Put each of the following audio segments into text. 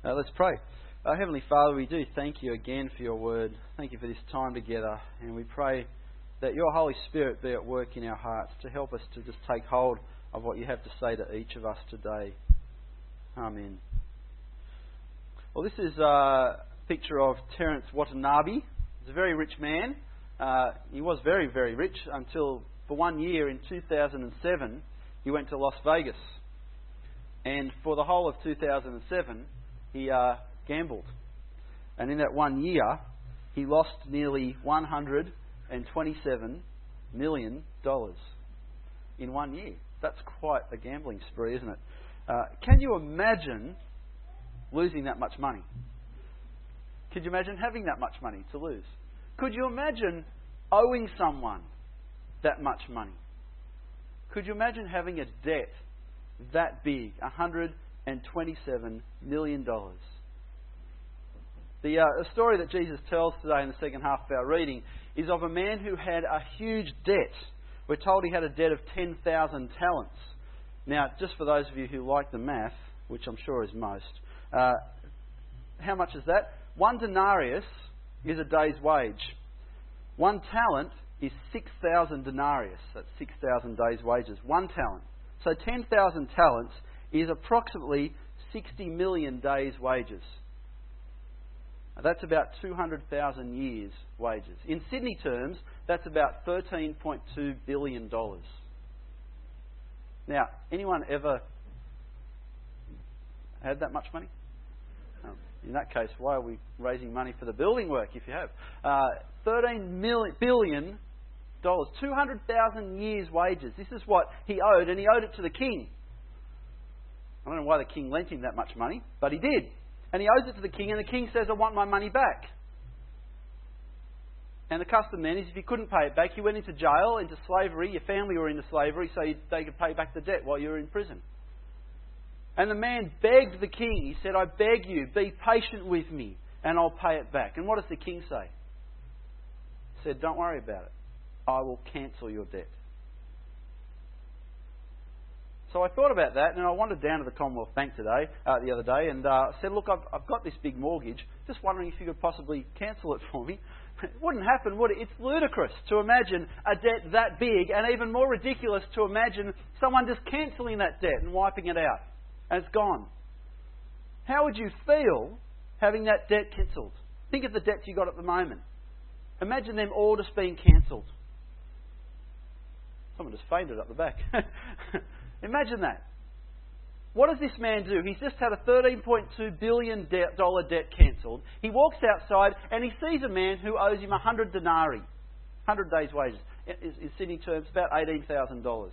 Let's pray. Heavenly Father, we do thank you again for your word. Thank you for this time together. And we pray that your Holy Spirit be at work in our hearts to help us to just take hold of what you have to say to each of us today. Amen. Well, this is a picture of Terence Watanabe. He's a very rich man. He was very, very rich until for 1 year in 2007 he went to Las Vegas. And for the whole of 2007 he gambled. And in that 1 year he lost nearly $127 million in 1 year. That's quite a gambling spree, isn't it? Can you imagine losing that much money? Could you imagine having that much money to lose? Could you imagine owing someone that much money? Could you imagine having a debt that big, $127 million? The story that Jesus tells today in the second half of our reading is of a man who had a huge debt. We're told he had a debt of 10,000 talents. Now, just for those of you who like the math, which I'm sure is most, how much is that? 1 denarius is a day's wage. 1 talent is 6,000 denarius. That's 6,000 days' wages. 1 talent. So 10,000 talents is approximately 60 million days' wages. Now, that's about 200,000 years' wages. In Sydney terms, that's about $13.2 billion. Now, anyone ever had that much money? In that case, why are we raising money for the building work if you have? $13 billion, 200,000 years' wages. This is what he owed, and he owed it to the king. I don't know why the king lent him that much money, but he did. And he owes it to the king, and the king says, I want my money back. And the custom then is if you couldn't pay it back, you went into jail, into slavery, your family were into slavery, so they could pay back the debt while you were in prison. And the man begged the king. He said, I beg you, be patient with me and I'll pay it back. And what does the king say? He said, don't worry about it. I will cancel your debt. So I thought about that, and I wandered down to the Commonwealth Bank today, the other day, and said, look, I've got this big mortgage. Just wondering if you could possibly cancel it for me. It wouldn't happen, would it? It's ludicrous to imagine a debt that big, and even more ridiculous to imagine someone just cancelling that debt and wiping it out. And it's gone. How would you feel having that debt cancelled? Think of the debts you got at the moment. Imagine them all just being cancelled. Someone just fainted up the back. Imagine that. What does this man do? He's just had a $13.2 billion debt cancelled. He walks outside and he sees a man who owes him 100 denarii, 100 days' wages. In Sydney terms, about $18,000.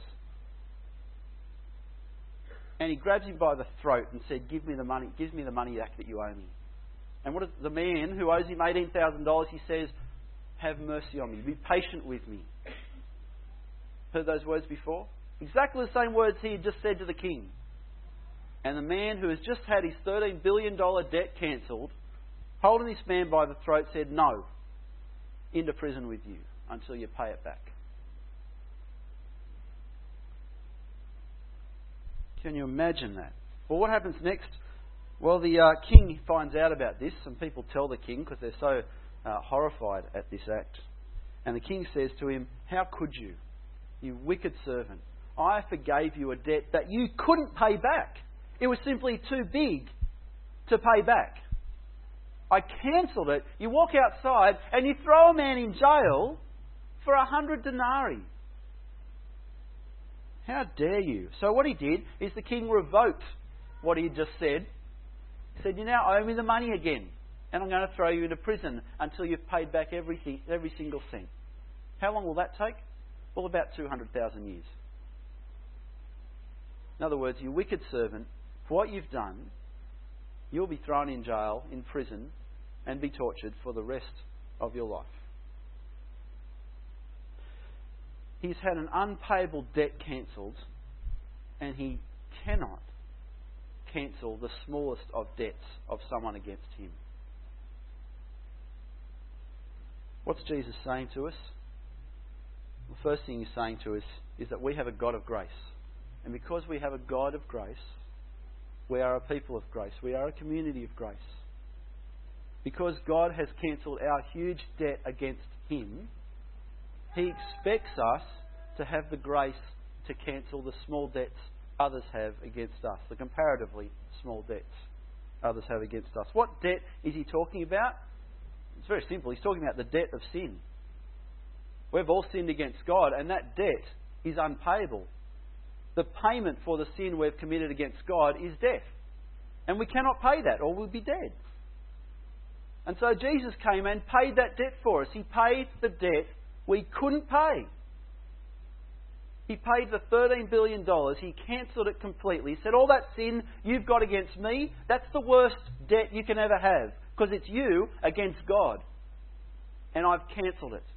And he grabs him by the throat and said, give me the money back that you owe me. And what is the man who owes him $18,000, he says, have mercy on me, be patient with me. Heard those words before? Exactly the same words he had just said to the king. And the man who has just had his $13 billion debt cancelled, holding this man by the throat, said, no, into prison with you until you pay it back. Can you imagine that? Well, what happens next? Well, the king finds out about this. Some people tell the king because they're so horrified at this act. And the king says to him, how could you, you wicked servant? I forgave you a debt that you couldn't pay back. It was simply too big to pay back. I cancelled it. You walk outside and you throw a man in jail for 100 denarii. How dare you? So what he did is the king revoked what he had just said. He said, you now owe me the money again. And I'm going to throw you into prison until you've paid back every single cent. How long will that take? Well, about 200,000 years. In other words, you wicked servant, for what you've done, you'll be thrown in jail, in prison, and be tortured for the rest of your life. He's had an unpayable debt cancelled, and he cannot cancel the smallest of debts of someone against him. What's Jesus saying to us? The first thing he's saying to us is that we have a God of grace. And because we have a God of grace, We are a people of grace. We are a community of grace. Because God has cancelled our huge debt against Him, He expects us to have the grace to cancel the small debts others have against us, the comparatively small debts others have against us. What debt is He talking about? It's very simple. He's talking about the debt of sin. We've all sinned against God, and that debt is unpayable. The payment for the sin we've committed against God is death. And we cannot pay that, or we'll be dead. And so Jesus came and paid that debt for us. He paid the debt we couldn't pay. He paid the $13 billion. He cancelled it completely. He said, all that sin you've got against me, that's the worst debt you can ever have. Because it's you against God. And I've cancelled it.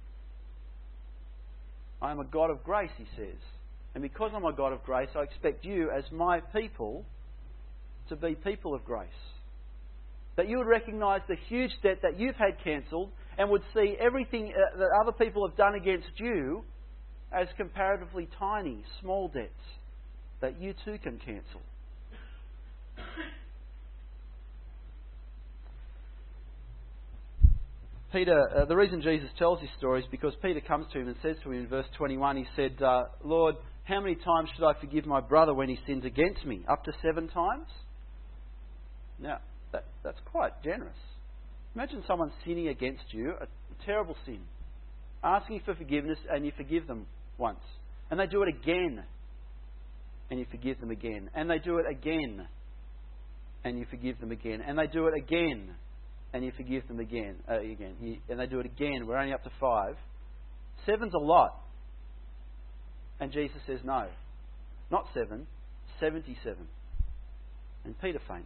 I am a God of grace, He says. And because I'm a God of grace, I expect you as my people to be people of grace. That you would recognise the huge debt that you've had cancelled and would see everything that other people have done against you as comparatively tiny, small debts that you too can cancel. Peter, the reason Jesus tells this story is because Peter comes to him and says to him in verse 21, he said, Lord, how many times should I forgive my brother when he sins against me? Up to 7 times? Now, that's quite generous. Imagine someone sinning against you, a terrible sin, asking for forgiveness, and you forgive them once. And they do it again, and you forgive them again. And they do it again, and you forgive them again. And they do it again, and you forgive them again. And they do it again. We're only up to 5. 7's a lot. And Jesus says, no, not 7, 77. And Peter faints.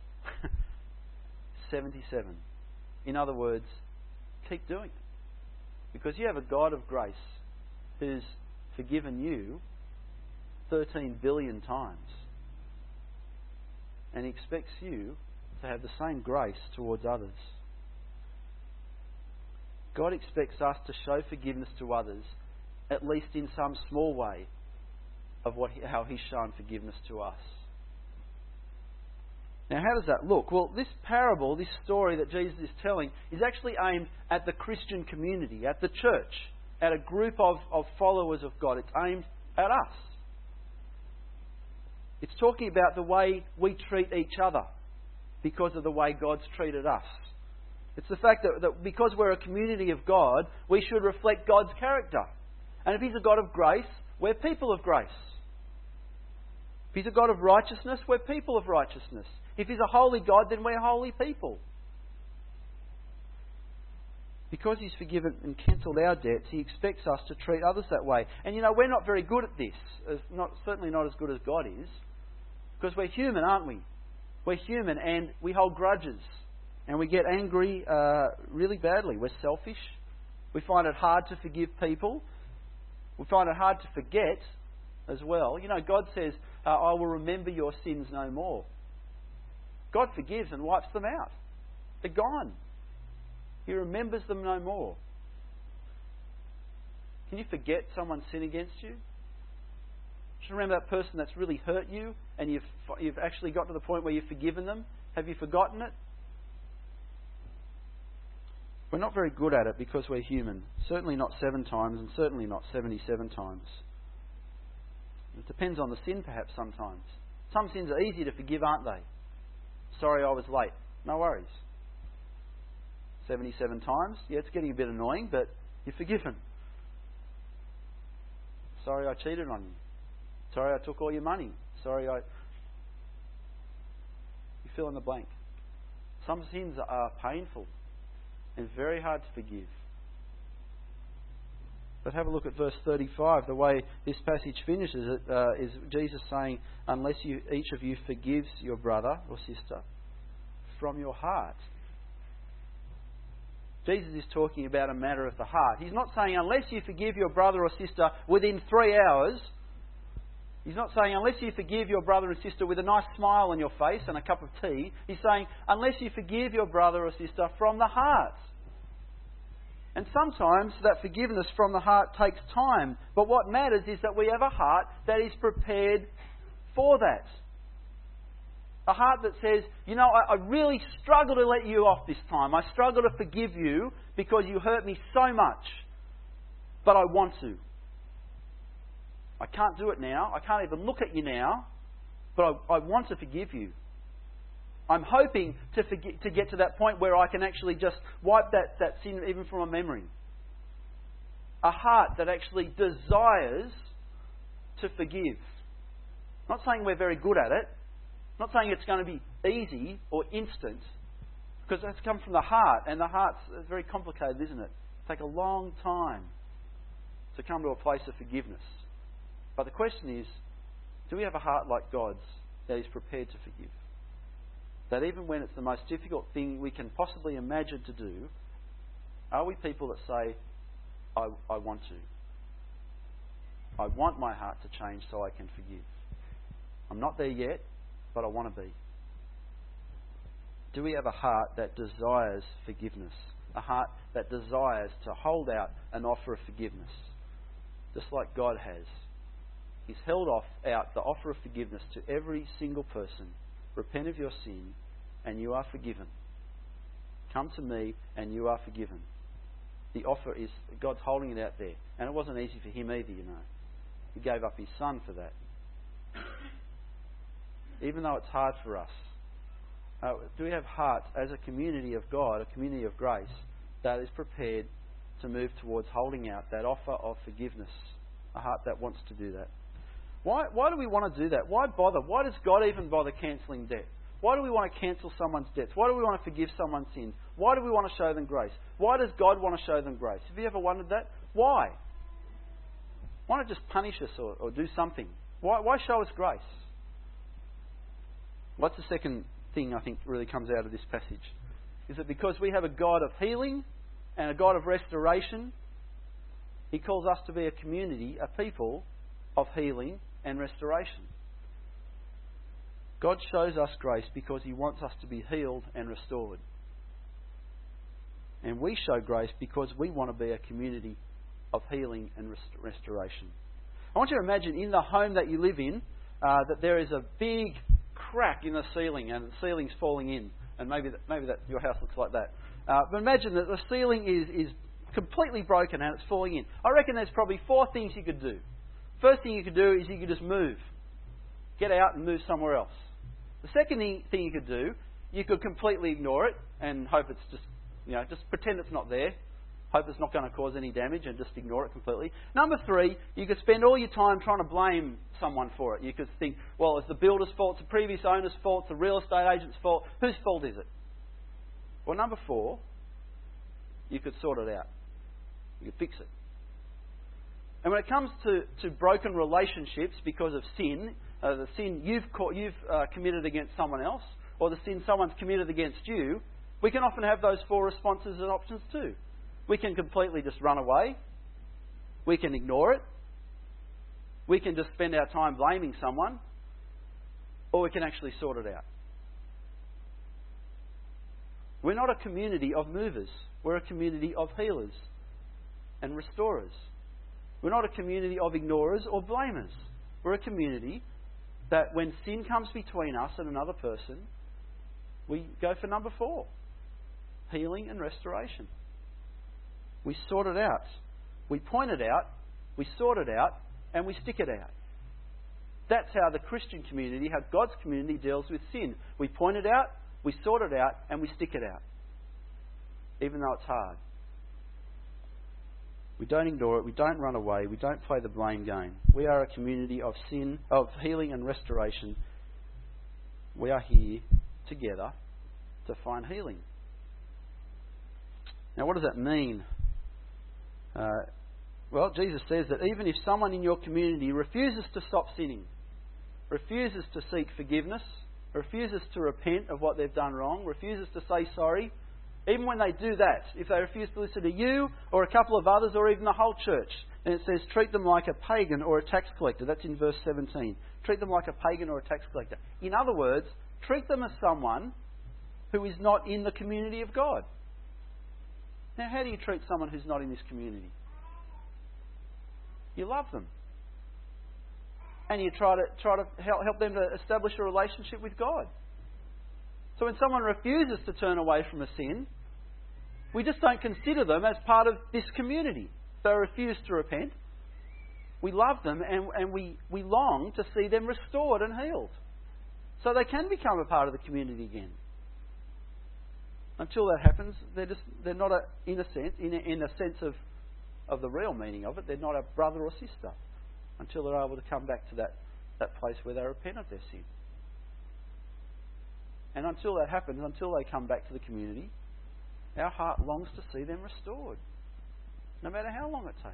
77. In other words, keep doing it. Because you have a God of grace who's forgiven you 13 billion times. And He expects you to have the same grace towards others. God expects us to show forgiveness to others, at least in some small way, of how He's shown forgiveness to us. Now, how does that look? Well, this parable, this story that Jesus is telling, is actually aimed at the Christian community, at the church, at a group of followers of God. It's aimed at us. It's talking about the way we treat each other because of the way God's treated us. It's the fact that because we're a community of God, we should reflect God's character. And if He's a God of grace, we're people of grace. If He's a God of righteousness, we're people of righteousness. If He's a holy God, then we're holy people. Because He's forgiven and cancelled our debts, He expects us to treat others that way. And you know, we're not very good at this. Certainly not as good as God is. Because we're human, aren't we? We're human and we hold grudges. And we get angry really badly. We're selfish. We find it hard to forgive people. We find it hard to forget as well. You know, God says, I will remember your sins no more. God forgives and wipes them out. They're gone. He remembers them no more. Can you forget someone's sin against you? Just remember that person that's really hurt you and you've actually got to the point where you've forgiven them. Have you forgotten it? We're not very good at it because we're human. Certainly not 7 times and certainly not 77 times. It depends on the sin perhaps sometimes. Some sins are easy to forgive, aren't they? Sorry I was late. No worries. 77 times. Yeah, it's getting a bit annoying, but you're forgiven. Sorry I cheated on you. Sorry I took all your money. Sorry I... You fill in the blank. Some sins are painful and very hard to forgive. But have a look at verse 35. The way this passage finishes is Jesus saying, unless each of you forgives your brother or sister from your heart. Jesus is talking about a matter of the heart. He's not saying unless you forgive your brother or sister within 3 hours. He's not saying unless you forgive your brother and sister with a nice smile on your face and a cup of tea. He's saying unless you forgive your brother or sister from the heart. And sometimes that forgiveness from the heart takes time. But what matters is that we have a heart that is prepared for that. A heart that says, I really struggle to let you off this time. I struggle to forgive you because you hurt me so much. But I want to. I can't do it now. I can't even look at you now. But I want to forgive you. I'm hoping to get to that point where I can actually just wipe that sin even from my memory. A heart that actually desires to forgive. I'm not saying we're very good at it. I'm not saying it's going to be easy or instant. Because that's come from the heart. And the heart's very complicated, isn't it? It takes a long time to come to a place of forgiveness. But the question is, do we have a heart like God's that is prepared to forgive? That even when it's the most difficult thing we can possibly imagine to do, are we people that say, I want to. I want my heart to change so I can forgive. I'm not there yet, but I want to be. Do we have a heart that desires forgiveness? A heart that desires to hold out an offer of forgiveness, just like God has. He's held out the offer of forgiveness to every single person. Repent of your sin and you are forgiven. Come to me and you are forgiven. The offer is, God's holding it out there. And it wasn't easy for him either, He gave up his son for that. Even though it's hard for us. Do we have hearts as a community of God, a community of grace, that is prepared to move towards holding out that offer of forgiveness? A heart that wants to do that. Why do we want to do that? Why bother? Why does God even bother cancelling debt? Why do we want to cancel someone's debts? Why do we want to forgive someone's sins? Why do we want to show them grace? Why does God want to show them grace? Have you ever wondered that? Why? Why not just punish us or do something? Why show us grace? What's the second thing I think really comes out of this passage? Is it because we have a God of healing and a God of restoration? He calls us to be a community, a people of healing and restoration. God shows us grace because He wants us to be healed and restored. And we show grace because we want to be a community of healing and restoration. I want you to imagine in the home that you live in that there is a big crack in the ceiling and the ceiling's falling in. And maybe that your house looks like that. But imagine that the ceiling is completely broken and it's falling in. I reckon there's probably 4 things you could do. First thing you could do is you could just move. Get out and move somewhere else. The second thing you could do, you could completely ignore it and hope it's just pretend it's not there. Hope it's not going to cause any damage and just ignore it completely. Number 3, you could spend all your time trying to blame someone for it. You could think, well, it's the builder's fault, it's the previous owner's fault, it's the real estate agent's fault. Whose fault is it? Well, number 4, you could sort it out. You could fix it. And when it comes to broken relationships because of sin, the sin you've committed against someone else, or the sin someone's committed against you, we can often have those 4 responses and options too. We can completely just run away. We can ignore it. We can just spend our time blaming someone. Or we can actually sort it out. We're not a community of movers. We're a community of healers and restorers. We're not a community of ignorers or blamers. We're a community that when sin comes between us and another person, we go for number 4. Healing and restoration. We sort it out. We point it out, we sort it out, and we stick it out. That's how the Christian community, how God's community deals with sin. We point it out, we sort it out, and we stick it out. Even though it's hard. We don't ignore it, we don't run away, we don't play the blame game. We are a community of healing and restoration. We are here together to find healing. Now, what does that mean? Well, Jesus says that even if someone in your community refuses to stop sinning, refuses to seek forgiveness, refuses to repent of what they've done wrong, refuses to say sorry, even when they do that, if they refuse to listen to you or a couple of others or even the whole church, then it says treat them like a pagan or a tax collector. That's in verse 17. Treat them like a pagan or a tax collector. In other words, treat them as someone who is not in the community of God. Now, how do you treat someone who's not in this community? You love them. And you try to help them to establish a relationship with God. So when someone refuses to turn away from a sin, we just don't consider them as part of this community. They refuse to repent. We love them and we long to see them restored and healed, so they can become a part of the community again. Until that happens, they're not in a sense of the real meaning of it, they're not a brother or sister until they're able to come back to that place where they repent of their sin. And until that happens, until they come back to the community, our heart longs to see them restored, no matter how long it takes.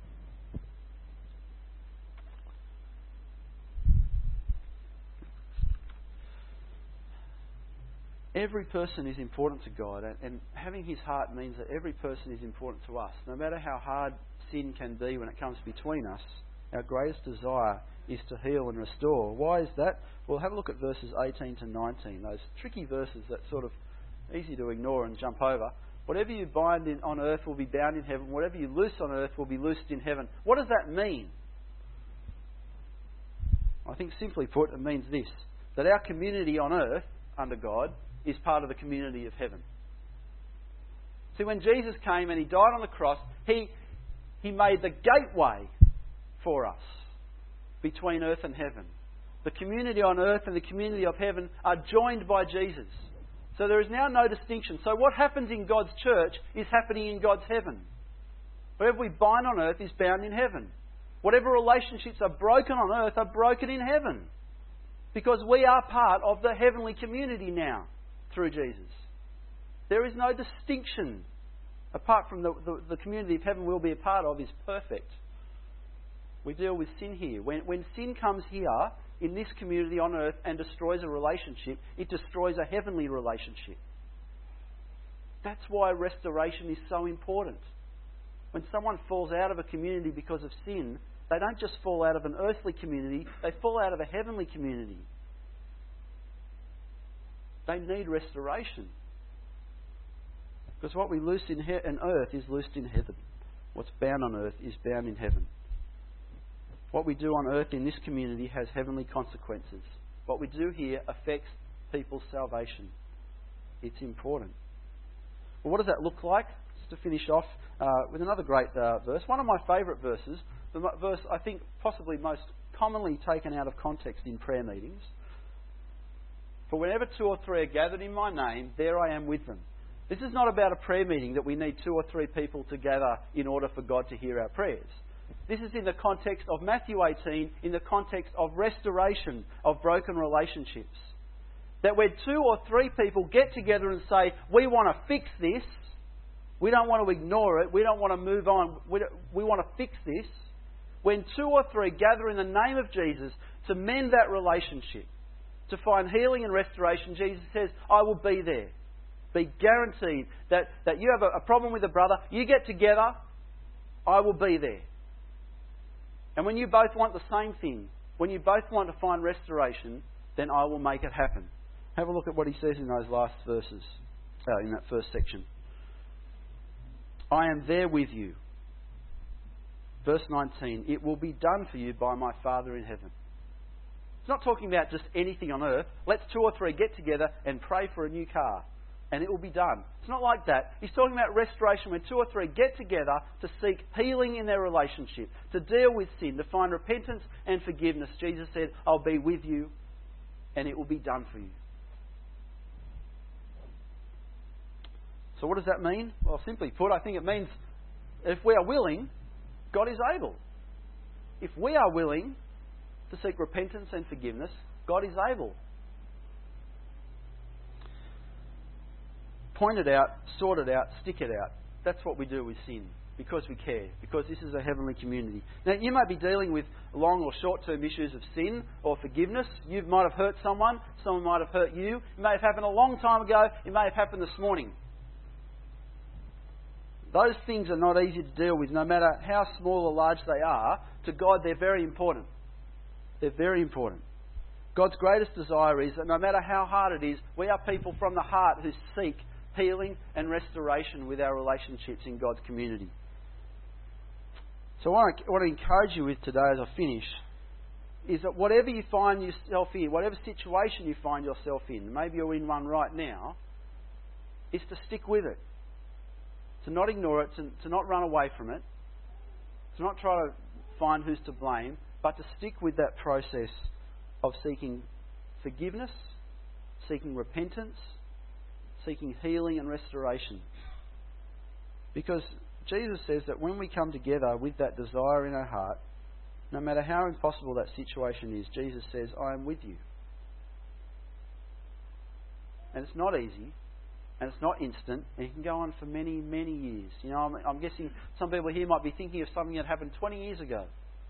Every person is important to God, and having His heart means that every person is important to us. No matter how hard sin can be when it comes between us, our greatest desire is to heal and restore. Why is that? Well, have a look at verses 18 to 19, those tricky verses that sort of easy to ignore and jump over. Whatever you bind on earth will be bound in heaven. Whatever you loose on earth will be loosed in heaven. What does that mean? I think simply put, it means this, that our community on earth under God is part of the community of heaven. See, when Jesus came and He died on the cross, He made the gateway for us between earth and heaven. The community on earth and the community of heaven are joined by Jesus. So there is now no distinction. So what happens in God's church is happening in God's heaven. Whatever we bind on earth is bound in heaven. Whatever relationships are broken on earth are broken in heaven. Because we are part of the heavenly community now through Jesus. There is no distinction apart from the community of heaven we'll be a part of is perfect. We deal with sin here. When sin comes here in this community on earth and destroys a relationship, it destroys a heavenly relationship. That's why restoration is so important. When someone falls out of a community because of sin, they don't just fall out of an earthly community, they fall out of a heavenly community. They need restoration. Because what we loose in earth is loosed in heaven. What's bound on earth is bound in heaven. What we do on earth in this community has heavenly consequences. What we do here affects people's salvation. It's important. Well, what does that look like? Just to finish off with another great verse. One of my favourite verses, the verse I think possibly most commonly taken out of context in prayer meetings. For whenever 2 or 3 are gathered in my name, there I am with them. This is not about a prayer meeting that we need 2 or 3 people to gather in order for God to hear our prayers. This is in the context of Matthew 18, in the context of restoration of broken relationships. That where 2 or 3 people get together and say, we want to fix this, we don't want to ignore it, we don't want to move on, we want to fix this. When 2 or 3 gather in the name of Jesus to mend that relationship, to find healing and restoration, Jesus says, I will be there. Be guaranteed that you have a problem with a brother, you get together, I will be there. And when you both want the same thing, when you both want to find restoration, then I will make it happen. Have a look at what he says in those last verses, in that first section. I am there with you. Verse 19, it will be done for you by my Father in heaven. It's not talking about just anything on earth. Let's 2 or 3 get together and pray for a new car, and it will be done. It's not like that. He's talking about restoration when 2 or 3 get together to seek healing in their relationship, to deal with sin, to find repentance and forgiveness. Jesus said, I'll be with you, and it will be done for you. So what does that mean? Well, simply put, I think it means if we are willing, God is able. If we are willing to seek repentance and forgiveness, God is able. Point it out, sort it out, stick it out. That's what we do with sin, because we care, because this is a heavenly community. Now, you might be dealing with long or short-term issues of sin or forgiveness. You might have hurt someone might have hurt you. It may have happened a long time ago, it may have happened this morning. Those things are not easy to deal with, no matter how small or large they are. To God, they're very important. They're very important. God's greatest desire is that no matter how hard it is, we are people from the heart who seek healing and restoration with our relationships in God's community. So what I want to encourage you with today as I finish is that whatever you find yourself in, whatever situation you find yourself in, maybe you're in one right now, is to stick with it. To not ignore it, to not run away from it, to not try to find who's to blame, but to stick with that process of seeking forgiveness, seeking repentance, seeking healing and restoration. Because Jesus says that when we come together with that desire in our heart, no matter how impossible that situation is, Jesus says, I am with you. And it's not easy, and it's not instant, and it can go on for many, many years. You know, I'm guessing some people here might be thinking of something that happened 20 years ago.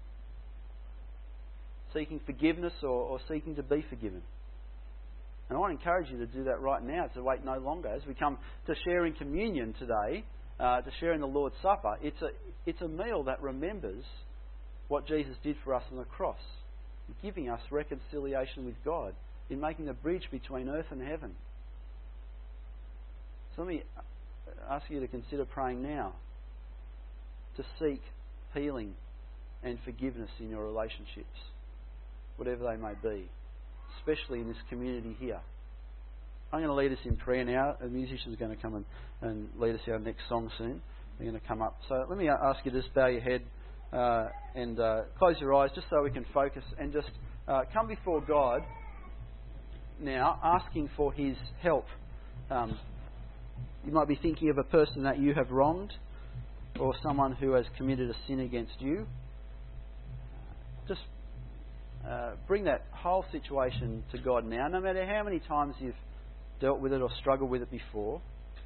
Seeking forgiveness or seeking to be forgiven. And I want to encourage you to do that right now, to wait no longer. As we come to sharing communion today, to sharing the Lord's Supper, it's a meal that remembers what Jesus did for us on the cross, giving us reconciliation with God, in making a bridge between earth and heaven. So let me ask you to consider praying now to seek healing and forgiveness in your relationships, whatever they may be, especially in this community here. I'm going to lead us in prayer now. A musician's going to come and lead us our next song soon. They're going to come up. So let me ask you to just bow your head and close your eyes just so we can focus and just come before God now, asking for His help. You might be thinking of a person that you have wronged or someone who has committed a sin against you. Just bring that whole situation to God now, no matter how many times you've dealt with it or struggled with it before.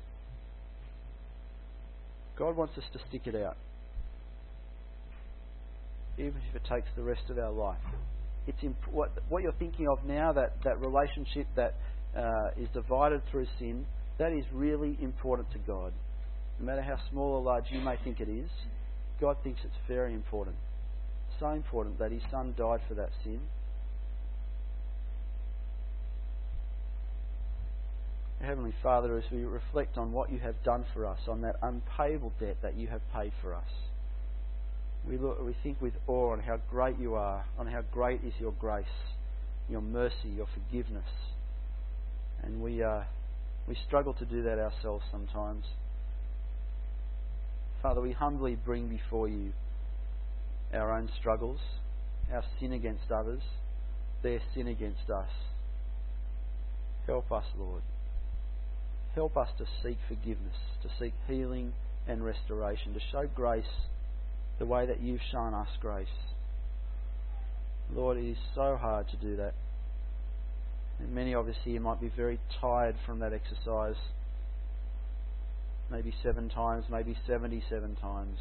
God wants us to stick it out, even if it takes the rest of our life. It's what you're thinking of now, that relationship that is divided through sin, that is really important to God. No matter how small or large you may think it is, God thinks it's very important. So important that His Son died for that sin. Heavenly Father, as we reflect on what You have done for us, on that unpayable debt that You have paid for us, we think with awe on how great You are, on how great is Your grace, Your mercy, Your forgiveness. And we struggle to do that ourselves sometimes. Father, we humbly bring before You our own struggles, our sin against others, their sin against us. Help us, Lord. Help us to seek forgiveness, to seek healing and restoration, to show grace the way that You've shown us grace. Lord, it is so hard to do that. And many of us here might be very tired from that exercise. Maybe 7 times, maybe 77 times.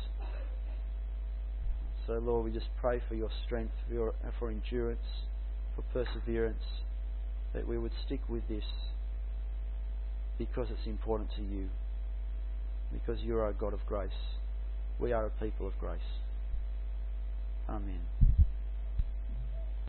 So Lord, we just pray for Your strength, for endurance, for perseverance, that we would stick with this because it's important to You, because You are a God of grace. We are a people of grace. Amen.